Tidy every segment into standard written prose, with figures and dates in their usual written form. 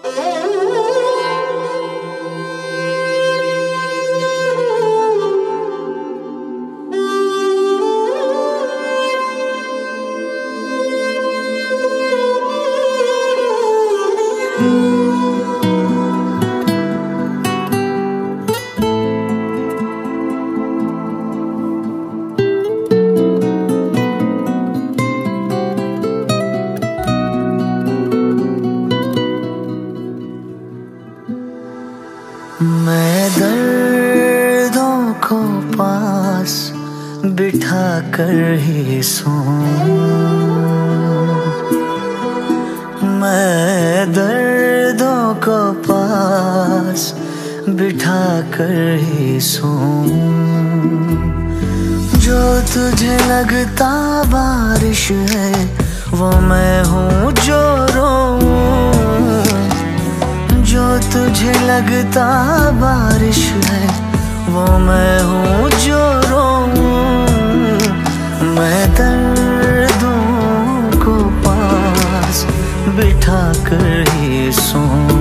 मैं दर्दों को पास बिठा कर ही सोऊं, मैं दर्दों को पास बिठा कर ही सोऊं। जो तुझे लगता बारिश है वो मैं हूँ जो रोऊं, जो तुझे लगता बारिश है वो मैं हूँ जो रोऊं। मैं दर्दों को पास बिठा कर ही सोऊं।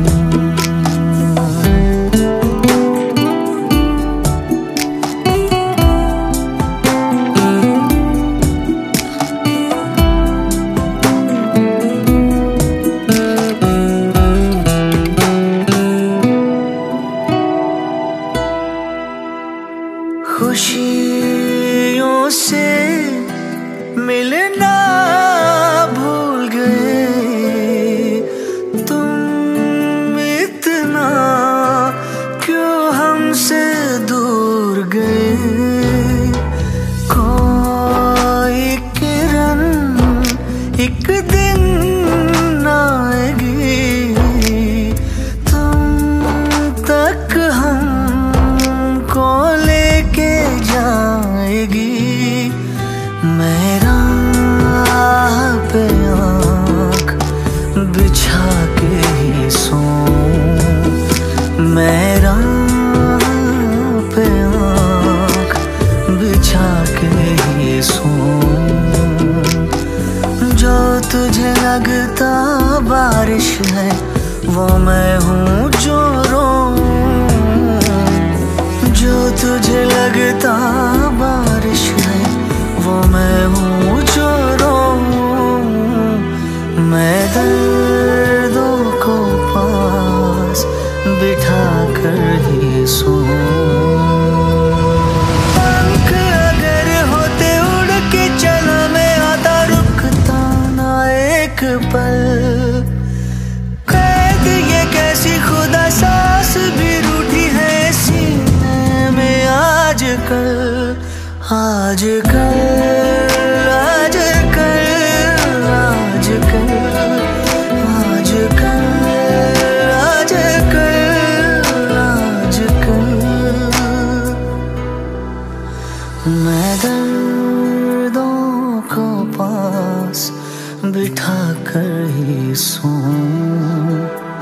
खुशियों से मिलना भूल गए तुम, इतना क्यों हमसे दूर गए। कोई किरण एक दिन आएगी तुम तक हमको लेके जाएगी। मेरा पे आँख बिछा के ही सोऊं, मेरा पे आँख बिछा के ही सोऊं। जो तुझे लगता बारिश है वो मैं हूँ जो रोऊं, जो तुझे लगता बारिश है वो मैं हूँ जो रोऊं। मैं दर्दों को पास बिठा कर ही सोऊं। पंख अगर होते उड़ के चला मैं आता, रुकता ना एक पल। कैद ये कैसी खुदा सांस भी रूठी है सीने में आजकल, आजकल, आजकल, आजकल, आजकल, आजकल, आजकल। मैं दर्दों को पास बिठा कर ही सोऊं,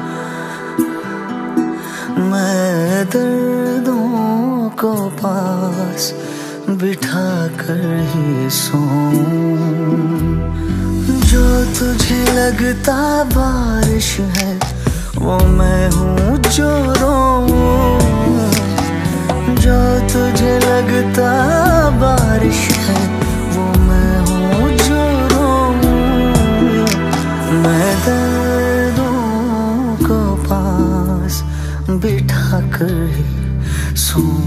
मैं दर्दों को पास बिठा कर ही सोऊं। जो तुझे लगता बारिश है वो मैं हूँ जो रोऊं, जो तुझे लगता बारिश है वो मैं हूँ जो रोऊं। मैं दर्दों को पास बिठा कर ही सोऊं।